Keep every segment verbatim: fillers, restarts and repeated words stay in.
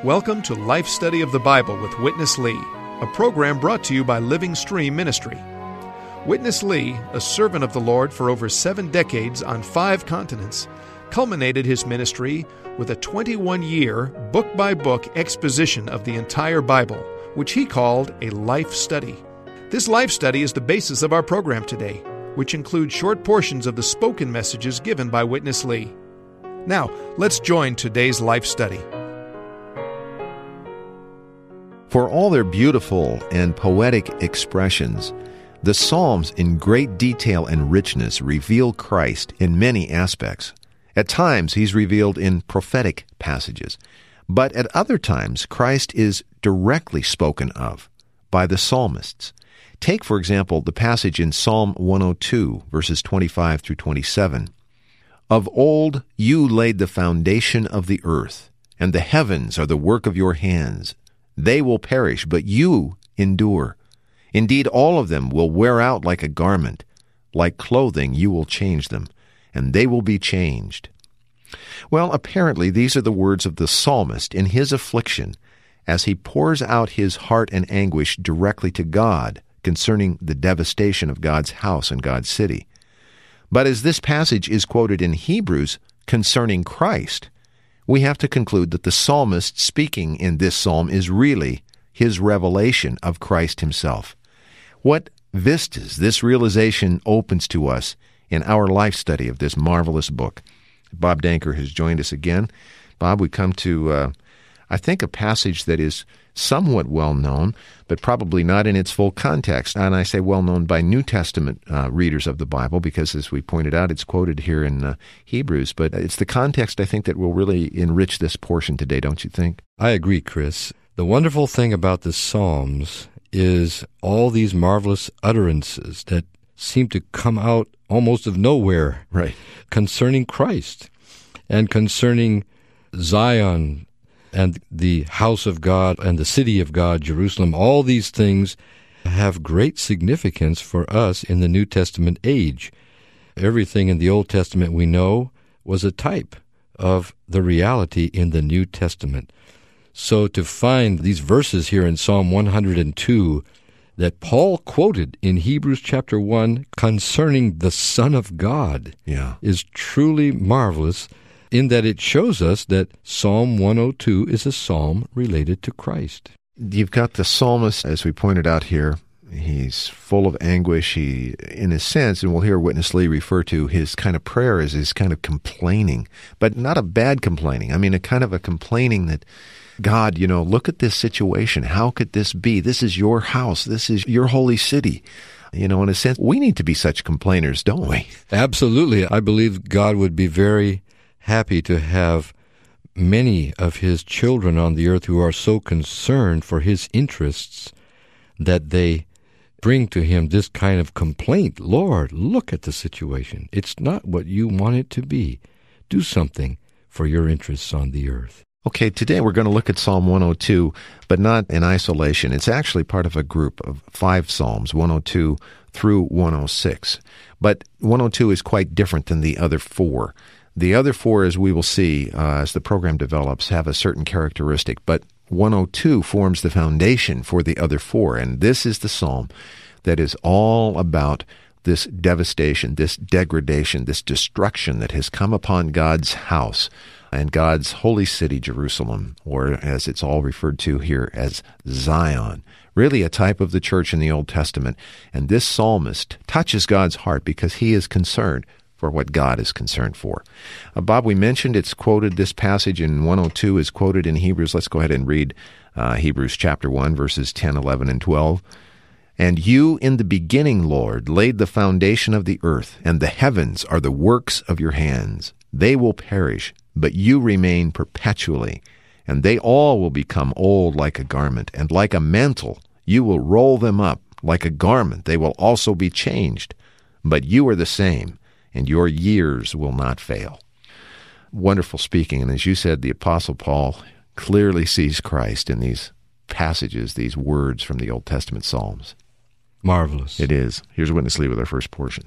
Welcome to Life Study of the Bible with Witness Lee, a program brought to you by Living Stream Ministry. Witness Lee, a servant of the Lord for over seven decades on five continents, culminated his ministry with a twenty-one-year, book-by-book exposition of the entire Bible, which he called a life study. This life study is the basis of our program today, which includes short portions of the spoken messages given by Witness Lee. Now, let's join today's life study. For all their beautiful and poetic expressions, the Psalms in great detail and richness reveal Christ in many aspects. At times, he's revealed in prophetic passages, but at other times, Christ is directly spoken of by the psalmists. Take, for example, the passage in Psalm one oh two, verses twenty-five through twenty-seven. Of old you laid the foundation of the earth, and the heavens are the work of your hands. They will perish, but you endure. Indeed, all of them will wear out like a garment. Like clothing, you will change them, and they will be changed. Well, apparently, these are the words of the psalmist in his affliction as he pours out his heart and anguish directly to God concerning the devastation of God's house and God's city. But as this passage is quoted in Hebrews concerning Christ, we have to conclude that the psalmist speaking in this psalm is really his revelation of Christ himself. What vistas this realization opens to us in our life study of this marvelous book. Bob Danker has joined us again. Bob, we come to, uh, I think, a passage that is somewhat well-known, but probably not in its full context. And I say well-known by New Testament uh, readers of the Bible, because as we pointed out, it's quoted here in uh, Hebrews, but it's the context, I think, that will really enrich this portion today, don't you think? I agree, Chris. The wonderful thing about the Psalms is all these marvelous utterances that seem to come out almost of nowhere, right, concerning Christ and concerning Zion and the house of God and the city of God, Jerusalem. All these things have great significance for us in the New Testament age. Everything in the Old Testament we know was a type of the reality in the New Testament. So to find these verses here in Psalm one hundred two that Paul quoted in Hebrews chapter one concerning the Son of God yeah. is truly marvelous, in that it shows us that Psalm one oh two is a psalm related to Christ. You've got the psalmist, as we pointed out here, he's full of anguish. He, in a sense, and we'll hear Witness Lee refer to his kind of prayer as his kind of complaining, but not a bad complaining. I mean, a kind of a complaining that, God, you know, look at this situation. How could this be? This is your house. This is your holy city. You know, in a sense, we need to be such complainers, don't we? Absolutely. I believe God would be very happy to have many of his children on the earth who are so concerned for his interests that they bring to him this kind of complaint. Lord, look at the situation. It's not what you want it to be. Do something for your interests on the earth. Okay, today we're going to look at Psalm one oh two, but not in isolation. It's actually part of a group of five Psalms, one oh two through one oh six. But one oh two is quite different than the other four. The other four, as we will see uh, as the program develops, have a certain characteristic, but one oh two forms the foundation for the other four, and this is the psalm that is all about this devastation, this degradation, this destruction that has come upon God's house and God's holy city, Jerusalem, or as it's all referred to here as Zion, really a type of the church in the Old Testament. And this psalmist touches God's heart because he is concerned for what God is concerned for. Uh, Bob, we mentioned it's quoted, this passage in one oh two is quoted in Hebrews. Let's go ahead and read uh, Hebrews chapter one, verses ten, eleven, and twelve. And you in the beginning, Lord, laid the foundation of the earth, and the heavens are the works of your hands. They will perish, but you remain perpetually, and they all will become old like a garment, and like a mantle you will roll them up. Like a garment they will also be changed, but you are the same, and your years will not fail. Wonderful speaking, and as you said, the Apostle Paul clearly sees Christ in these passages, these words from the Old Testament Psalms. Marvelous. It is. Here's Witness Lee with our first portion.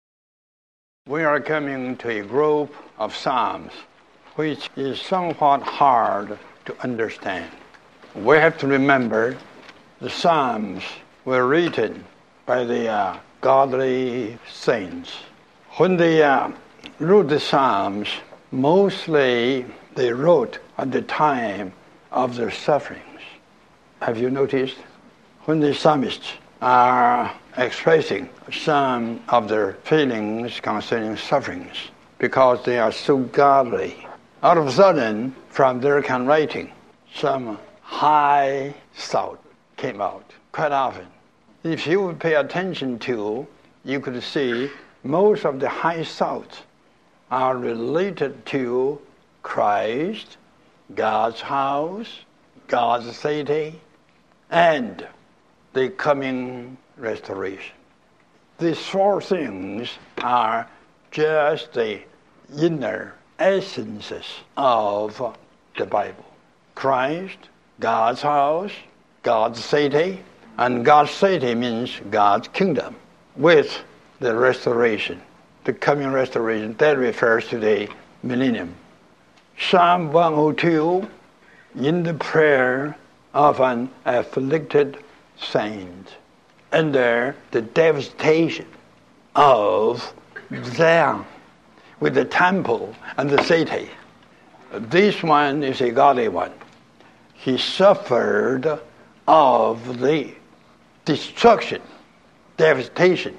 We are coming to a group of Psalms which is somewhat hard to understand. We have to remember the Psalms were written by the uh, godly saints. When they uh, wrote the Psalms, mostly they wrote at the time of their sufferings. Have you noticed? When the psalmists are expressing some of their feelings concerning sufferings, because they are so godly, all of a sudden, from their handwriting, some high thought came out quite often. If you would pay attention to, you could see most of the high thoughts are related to Christ, God's house, God's city, and the coming restoration. These four things are just the inner essences of the Bible. Christ, God's house, God's city, and God's city means God's kingdom, with the restoration, the coming restoration. That refers to the millennium. Psalm one oh two, in the prayer of an afflicted saint, under the devastation of Zion, with the temple and the city. This one is a godly one. He suffered of the destruction, devastation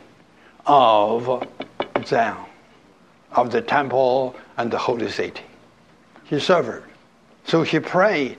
of Zion, of the temple and the holy city. He suffered. So he prayed.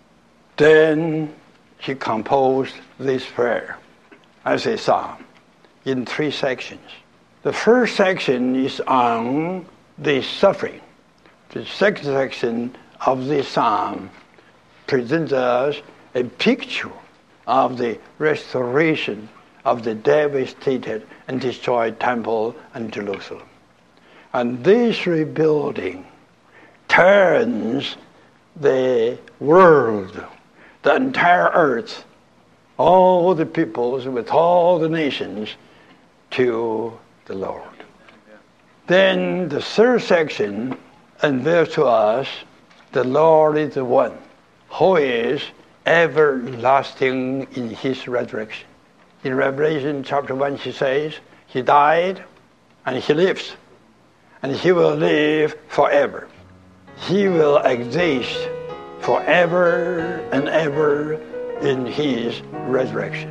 Then he composed this prayer as a psalm in three sections. The first section is on the suffering. The second section of this psalm presents us a picture of the restoration of the devastated and destroyed temple and Jerusalem. And this rebuilding turns the world, the entire earth, all the peoples with all the nations to the Lord. Then the third section unveils to us the Lord is the one who is everlasting in his resurrection. In Revelation chapter one, he says, he died and he lives, and he will live forever. He will exist forever and ever in his resurrection.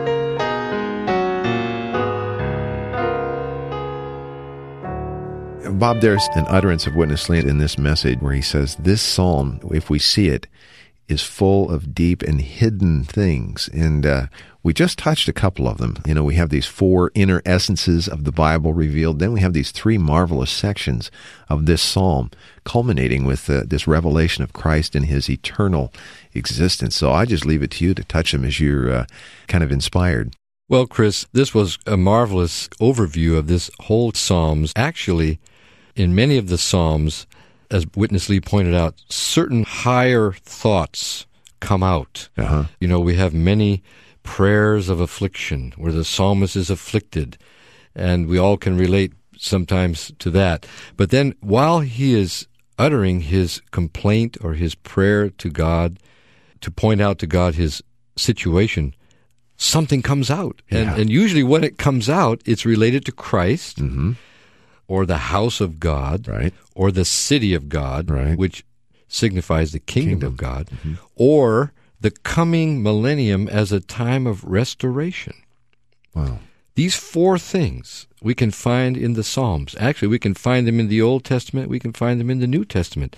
Bob, there's an utterance of Witness Lee in this message where he says, this psalm, if we see it, is full of deep and hidden things. And uh, we just touched a couple of them. You know, we have these four inner essences of the Bible revealed. Then we have these three marvelous sections of this psalm, culminating with uh, this revelation of Christ and his eternal existence. So I just leave it to you to touch them as you're uh, kind of inspired. Well, Chris, this was a marvelous overview of this whole Psalms. Actually, in many of the Psalms, as Witness Lee pointed out, certain higher thoughts come out. Uh-huh. You know, we have many prayers of affliction where the psalmist is afflicted, and we all can relate sometimes to that. But then while he is uttering his complaint or his prayer to God, to point out to God his situation, something comes out. Yeah. And, and usually when it comes out, it's related to Christ, Mm-hmm. or the house of God, Right. or the city of God, Right. which signifies the kingdom, Kingdom. of God, Mm-hmm. or the coming millennium as a time of restoration. Wow. These four things we can find in the Psalms. Actually, we can find them in the Old Testament. We can find them in the New Testament.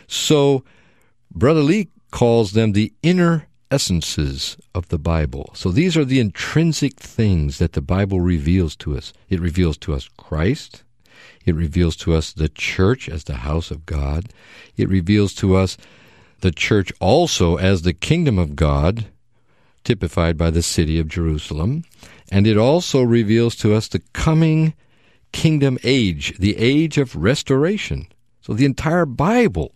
So, Brother Lee calls them the inner essences of the Bible. So these are the intrinsic things that the Bible reveals to us. It reveals to us Christ. It reveals to us the church as the house of God. It reveals to us the church also as the kingdom of God, typified by the city of Jerusalem. And it also reveals to us the coming kingdom age, the age of restoration. So the entire Bible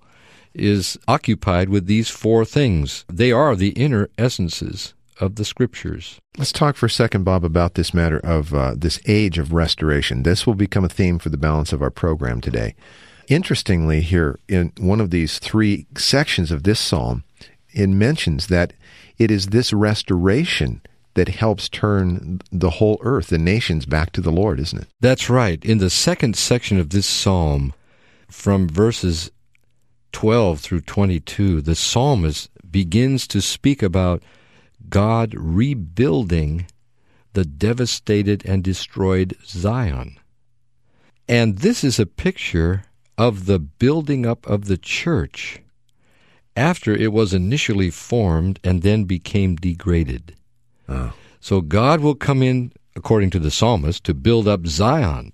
is occupied with these four things. They are the inner essences of the Scriptures. Let's talk for a second, Bob, about this matter of uh, this age of restoration. This will become a theme for the balance of our program today. Interestingly, here in one of these three sections of this psalm, it mentions that it is this restoration that helps turn the whole earth, the nations, back to the Lord, isn't it? That's right. In the second section of this psalm, from verses twelve through twenty-two, the psalmist begins to speak about God rebuilding the devastated and destroyed Zion. And this is a picture of the building up of the church after it was initially formed and then became degraded. Oh. So God will come in, according to the psalmist, to build up Zion.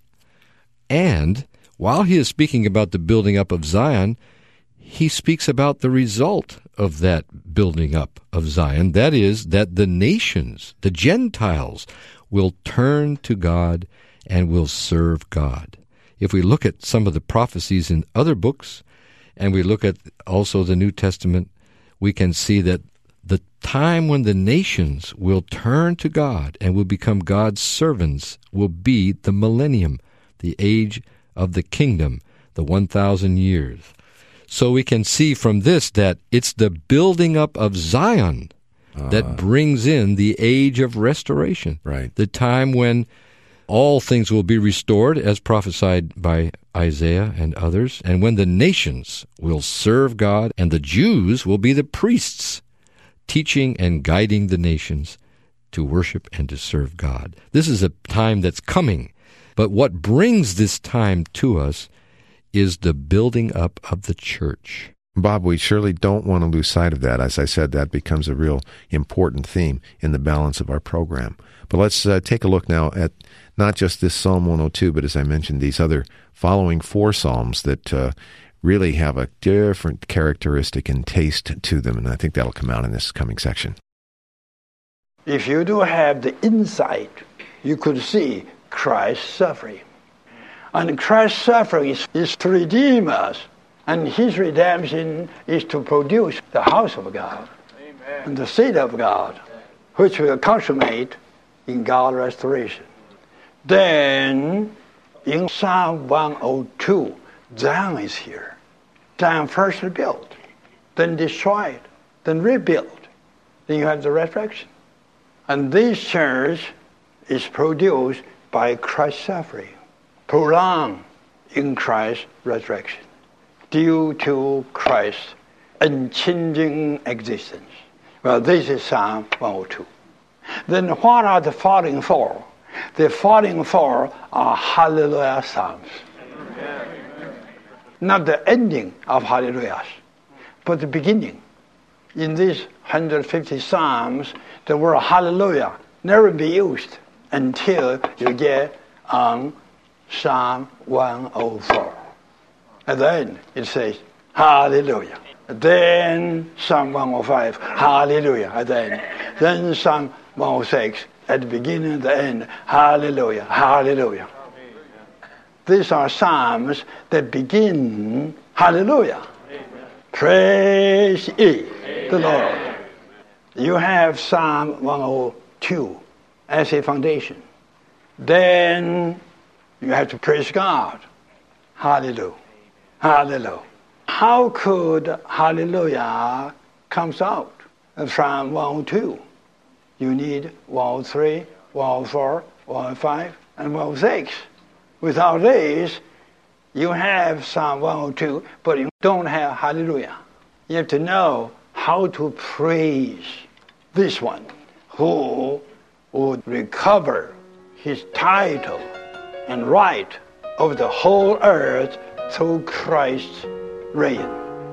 And while he is speaking about the building up of Zion, he speaks about the result of that building up of Zion. That is, that the nations, the Gentiles, will turn to God and will serve God. If we look at some of the prophecies in other books, and we look at also the New Testament, we can see that the time when the nations will turn to God and will become God's servants will be the millennium, the age of the kingdom, the one thousand years. So we can see from this that it's the building up of Zion uh, that brings in the age of restoration. Right. The time when all things will be restored, as prophesied by Isaiah and others, and when the nations will serve God, and the Jews will be the priests, teaching and guiding the nations to worship and to serve God. This is a time that's coming, but what brings this time to us is the building up of the church. Bob, we surely don't want to lose sight of that. As I said, that becomes a real important theme in the balance of our program. But let's uh, take a look now at not just this Psalm one oh two, but as I mentioned, these other following four Psalms that uh, really have a different characteristic and taste to them, and I think that'll come out in this coming section. If you do have the insight, you could see Christ's suffering. And Christ's suffering is, is to redeem us, and his redemption is to produce the house of God. Amen. And the seed of God, which will consummate in God's restoration. Then, in Psalm one oh two, Zion is here. Zion first built, then destroyed, then rebuilt. Then you have the resurrection. And this church is produced by Christ's suffering, prolonged in Christ's resurrection, due to Christ's unchanging existence. Well, this is Psalm one oh two. Then what are the following four? The following four are Hallelujah Psalms. Amen. Not the ending of Hallelujah, but the beginning. In these one hundred fifty Psalms, the word Hallelujah never be used until you get on Psalm one oh four. At the end, it says, Hallelujah. Then Psalm one oh five, Hallelujah at the end. Then Psalm one oh six, at the beginning and the end, Hallelujah, Hallelujah. These are Psalms that begin, Hallelujah. Amen. Praise ye Amen. The Lord. You have Psalm one oh two as a foundation. Then you have to praise God. Hallelujah. Hallelujah. How could Hallelujah comes out from one oh two? You need one oh three, one oh four, one oh five, and one oh six. Without these, you have Psalm one oh two, but you don't have Hallelujah. You have to know how to praise this one who would recover his title and right over the whole earth through Christ's reign.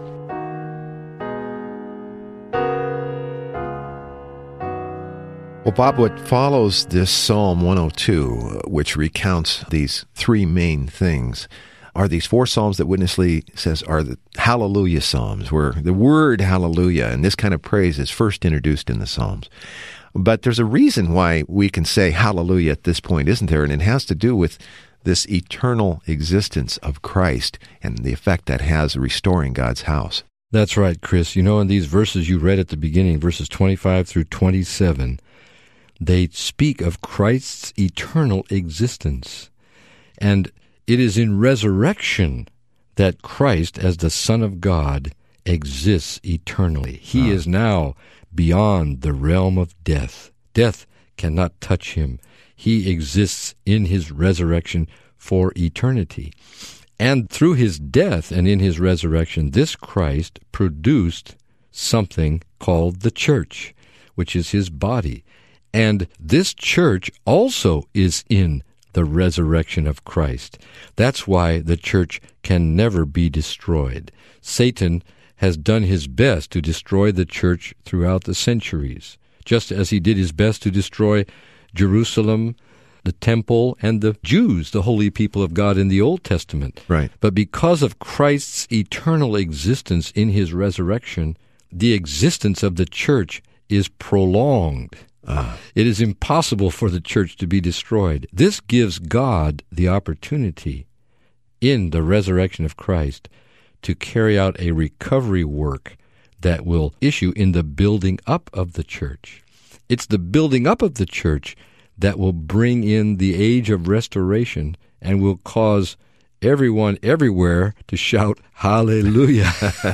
Well, Bob, what follows this Psalm one oh two, which recounts these three main things, are these four Psalms that Witness Lee says are the Hallelujah Psalms, where the word Hallelujah and this kind of praise is first introduced in the Psalms. But there's a reason why we can say Hallelujah at this point, isn't there? And it has to do with this eternal existence of Christ and the effect that has restoring God's house. That's right, Chris. You know, in these verses you read at the beginning, verses twenty-five through twenty-seven, they speak of Christ's eternal existence. And it is in resurrection that Christ, as the Son of God, exists eternally. He Ah. is now beyond the realm of death. Death cannot touch him. He exists in his resurrection for eternity. And through his death and in his resurrection, this Christ produced something called the church, which is his body. And this church also is in the resurrection of Christ. That's why the church can never be destroyed. Satan has done his best to destroy the church throughout the centuries, just as he did his best to destroy Jerusalem, the temple, and the Jews, the holy people of God in the Old Testament. Right. But because of Christ's eternal existence in his resurrection, the existence of the church is prolonged. Ah. It is impossible for the church to be destroyed. This gives God the opportunity in the resurrection of Christ to carry out a recovery work that will issue in the building up of the church. It's the building up of the church that will bring in the age of restoration and will cause everyone everywhere to shout, Hallelujah.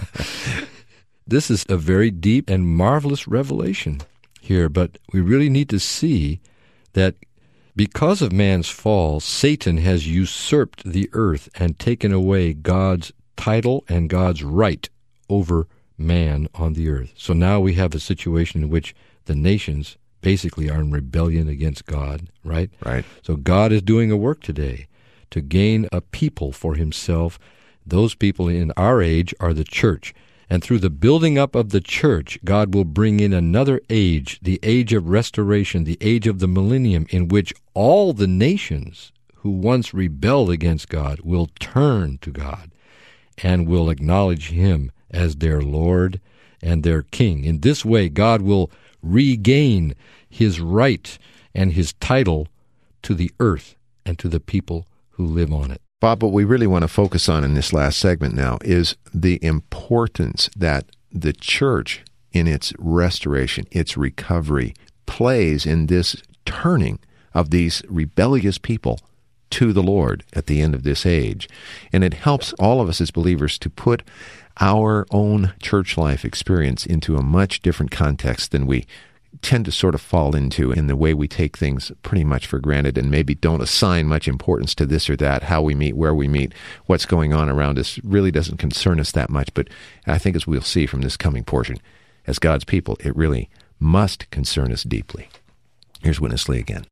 This is a very deep and marvelous revelation here, but we really need to see that because of man's fall, Satan has usurped the earth and taken away God's title and God's right over man on the earth. So now we have a situation in which the nations basically are in rebellion against God, right? Right. So God is doing a work today to gain a people for himself. Those people in our age are the church. And through the building up of the church, God will bring in another age, the age of restoration, the age of the millennium, in which all the nations who once rebelled against God will turn to God and will acknowledge him as their Lord and their King. In this way, God will regain his right and his title to the earth and to the people who live on it. Bob, what we really want to focus on in this last segment now is the importance that the church in its restoration, its recovery, plays in this turning of these rebellious people to the Lord at the end of this age. And it helps all of us as believers to put our own church life experience into a much different context than we tend to sort of fall into in the way we take things pretty much for granted and maybe don't assign much importance to this or that, how we meet, where we meet, what's going on around us really doesn't concern us that much. But I think as we'll see from this coming portion, as God's people, it really must concern us deeply. Here's Witness Lee again.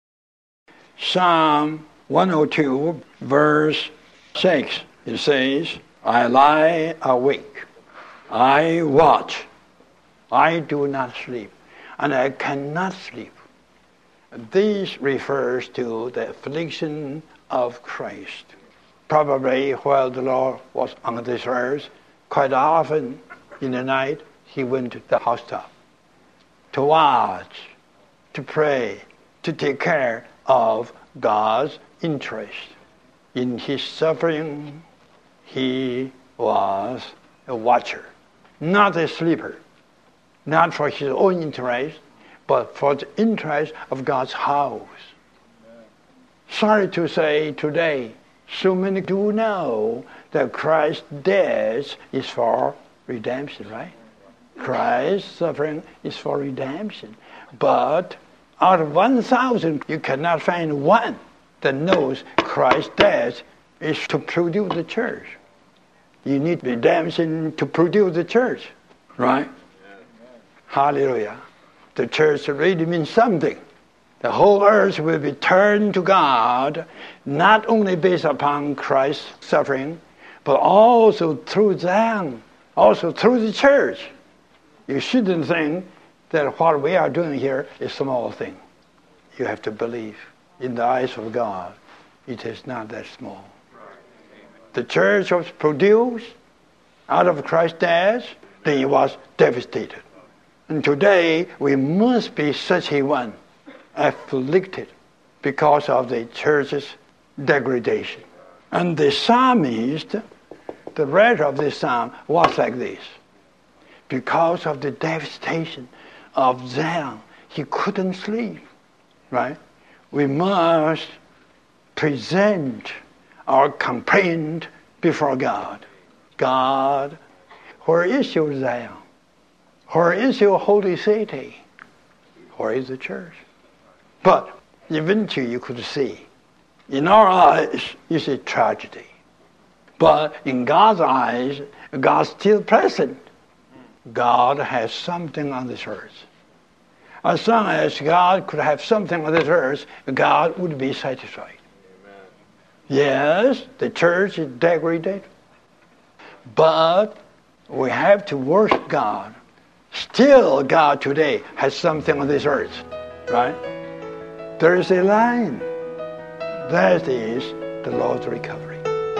Psalm one oh two, verse six, it says, I lie awake, I watch, I do not sleep, and I cannot sleep. This refers to the affliction of Christ. Probably while the Lord was on this earth, quite often in the night, he went to the housetop to watch, to pray, to take care of God's interest. In his suffering, he was a watcher, not a sleeper. Not for his own interest, but for the interest of God's house. Sorry to say today, so many do know that Christ's death is for redemption, right? Christ's suffering is for redemption. But out of one thousand, you cannot find one that knows Christ's death is to produce the church. You need redemption to produce the church, right? Hallelujah. The church really means something. The whole earth will be turned to God, not only based upon Christ's suffering, but also through them, also through the church. You shouldn't think that what we are doing here is a small thing. You have to believe in the eyes of God, it is not that small. The church was produced out of Christ's death, then it was devastated. And today, we must be such a one, afflicted because of the church's degradation. And the psalmist, the writer of this psalm, was like this. Because of the devastation of them, he couldn't sleep, right? We must present our complaint before God. God, where is your Zion? Where is your holy city? Where is the church? But eventually you could see, in our eyes, you see tragedy. But in God's eyes, God's still present. God has something on this earth. As long as God could have something on this earth, God would be satisfied. Amen. Yes, the church is degraded, but we have to worship God. Still, God today has something on this earth, right? There is a line. That is the Lord's recovery.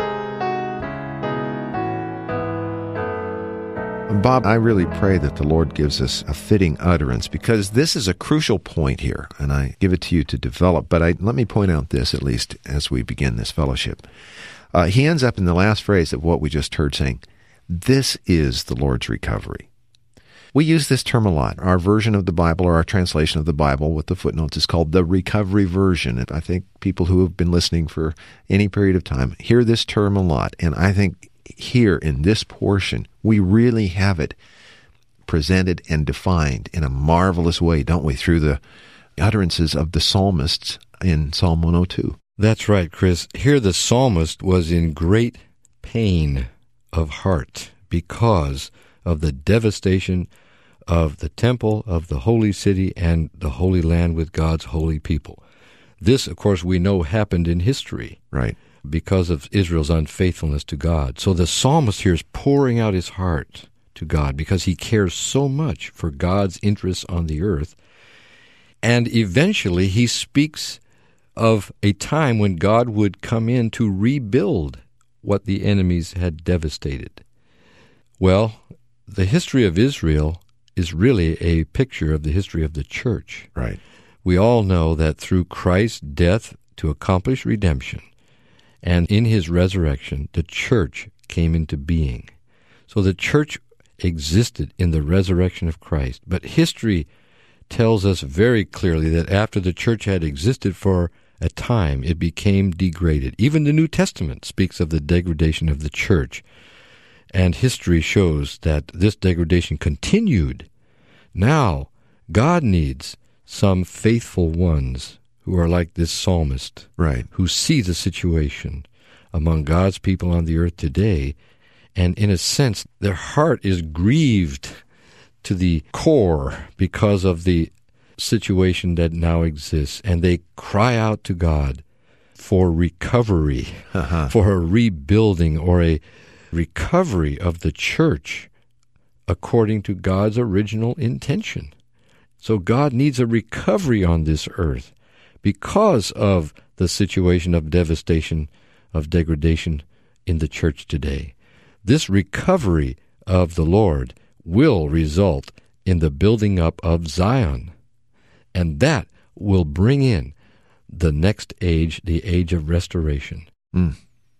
Bob, I really pray that the Lord gives us a fitting utterance, because this is a crucial point here, and I give it to you to develop. But I, let me point out this, at least, as we begin this fellowship. Uh, he ends up in the last phrase of what we just heard saying, this is the Lord's recovery. We use this term a lot. Our version of the Bible, or our translation of the Bible with the footnotes, is called the Recovery Version. And I think people who have been listening for any period of time hear this term a lot. And I think here in this portion, we really have it presented and defined in a marvelous way, don't we, through the utterances of the psalmists in Psalm one oh two. That's right, Chris. Here the psalmist was in great pain of heart because of the devastation of the temple, of the holy city, and the holy land with God's holy people. This, of course, we know happened in history. Right. Because of Israel's unfaithfulness to God. So the psalmist here is pouring out his heart to God because he cares so much for God's interests on the earth. And eventually he speaks of a time when God would come in to rebuild what the enemies had devastated. Well, the history of Israel is really a picture of the history of the church. Right. We all know that through Christ's death to accomplish redemption, and in his resurrection, the church came into being. So the church existed in the resurrection of Christ. But history tells us very clearly that after the church had existed for a time, it became degraded. Even the New Testament speaks of the degradation of the church. And history shows that this degradation continued. Now, God needs some faithful ones who are like this psalmist, right, who see the situation among God's people on the earth today, and in a sense, their heart is grieved to the core because of the situation that now exists, and they cry out to God for recovery, uh-huh. for a rebuilding or a recovery of the church according to God's original intention. So God needs a recovery on this earth, because of the situation of devastation, of degradation in the church today. This recovery of the Lord will result in the building up of Zion, and that will bring in the next age, the age of restoration. Mm.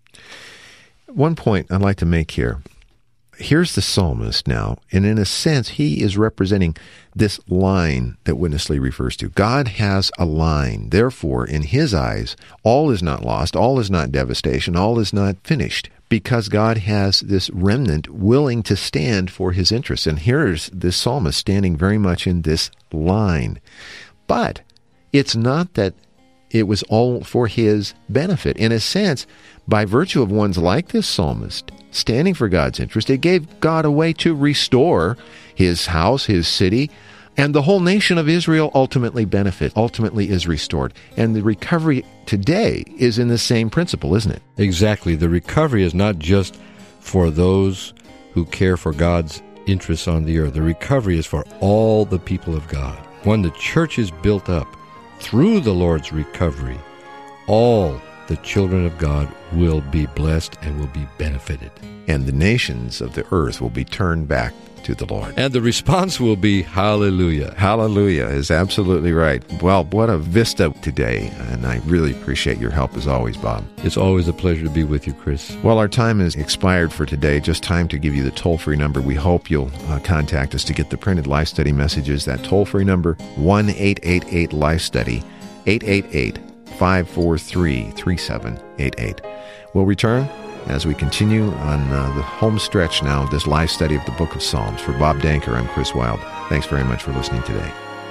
One point I'd like to make here. Here's the psalmist now, and in a sense, he is representing this line that Witness Lee refers to. God has a line. Therefore, in his eyes, all is not lost, all is not devastation, all is not finished, because God has this remnant willing to stand for his interests. And here's this psalmist standing very much in this line. But it's not that it was all for his benefit. In a sense, by virtue of ones like this psalmist standing for God's interest, it gave God a way to restore his house, his city, and the whole nation of Israel ultimately benefit, ultimately is restored. And the recovery today is in the same principle, isn't it? Exactly. The recovery is not just for those who care for God's interests on the earth. The recovery is for all the people of God. When the church is built up through the Lord's recovery, all the children of God will be blessed and will be benefited. And the nations of the earth will be turned back to the Lord. And the response will be, hallelujah. Hallelujah is absolutely right. Well, what a vista today, and I really appreciate your help as always, Bob. It's always a pleasure to be with you, Chris. Well, our time is expired for today. Just time to give you the toll-free number. We hope you'll uh, contact us to get the printed Life Study messages. That toll-free number, one eight eight eight Life Study, eight eight eight, five four three, three seven eight eight. We'll return as we continue on uh, the home stretch now of this live study of the book of Psalms. For Bob Danker, I'm Chris Wilde. Thanks very much for listening today.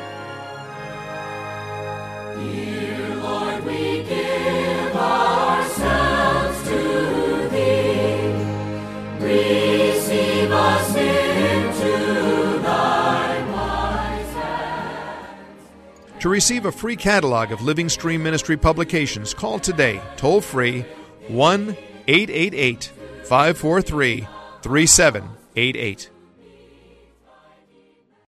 Dear Lord, we give ourselves to Thee. Receive us into Thy wise hands. To receive a free catalog of Living Stream Ministry publications, call today, toll free, one eight eight eight, five four three, three seven eight eight.